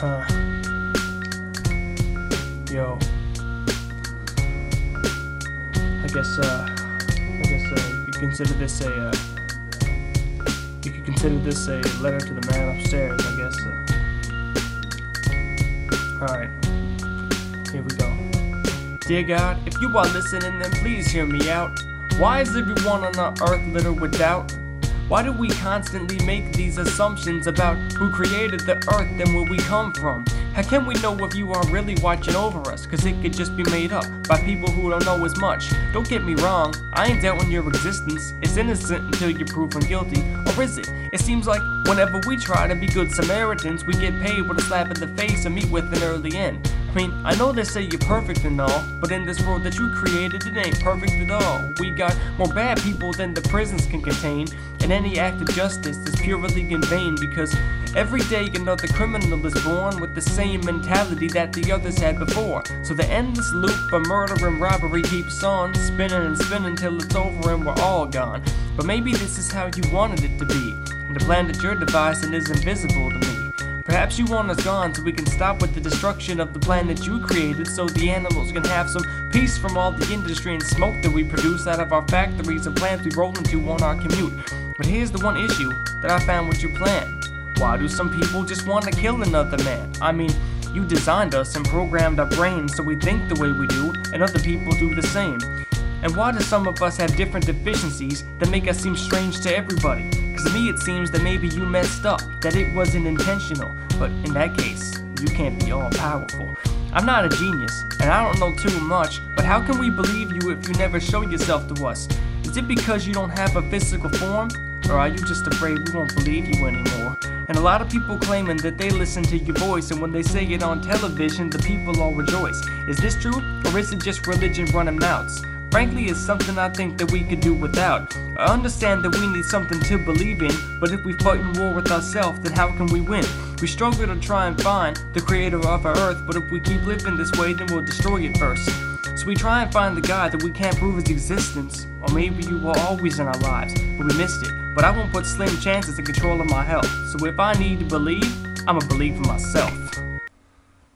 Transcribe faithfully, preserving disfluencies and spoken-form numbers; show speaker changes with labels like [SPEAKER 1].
[SPEAKER 1] Huh. Yo. I guess, uh, I guess, uh, you could consider this a, uh, you could consider this a letter to the man upstairs, I guess, uh. Alright. Here we go. Dear God, if you are listening, then please hear me out. Why is everyone on our earth littered with doubt? Why do we constantly make these assumptions about who created the earth and where we come from? How can we know if you are really watching over us? Cause it could just be made up by people who don't know as much. Don't get me wrong, I ain't doubting your existence. It's innocent until you're proven guilty. Or is it? It seems like whenever we try to be good Samaritans, we get paid with a slap in the face and meet with an early end. I mean, I know they say you're perfect and all, but in this world that you created, it ain't perfect at all. We got more bad people than the prisons can contain, and any act of justice is purely in vain, because every day another criminal is born with the same mentality that the others had before. So the endless loop of murder and robbery keeps on, spinning and spinning till it's over and we're all gone. But maybe this is how you wanted it to be, and the plan that you're devising is invisible to me. Perhaps you want us gone so we can stop with the destruction of the planet you created, so the animals can have some peace from all the industry and smoke that we produce out of our factories and plants we roll into on our commute. But here's the one issue that I found with your plan. Why do some people just want to kill another man? I mean, you designed us and programmed our brains so we think the way we do, and other people do the same. And why do some of us have different deficiencies that make us seem strange to everybody? Cause to me it seems that maybe you messed up, that it wasn't intentional. But in that case, you can't be all powerful. I'm not a genius, and I don't know too much, but how can we believe you if you never show yourself to us? Is it because you don't have a physical form? Or are you just afraid we won't believe you anymore? And a lot of people claiming that they listen to your voice, and when they say it on television, the people all rejoice. Is this true, or is it just religion running mouths? Frankly, it's something I think that we could do without. I understand that we need something to believe in, but if we fight in war with ourselves, then how can we win? We struggle to try and find the creator of our earth, but if we keep living this way, then we'll destroy it first. So we try and find the God that we can't prove his existence, or maybe you were always in our lives, but we missed it. But I won't put slim chances in control of my health, so if I need to believe, I'ma believe in myself.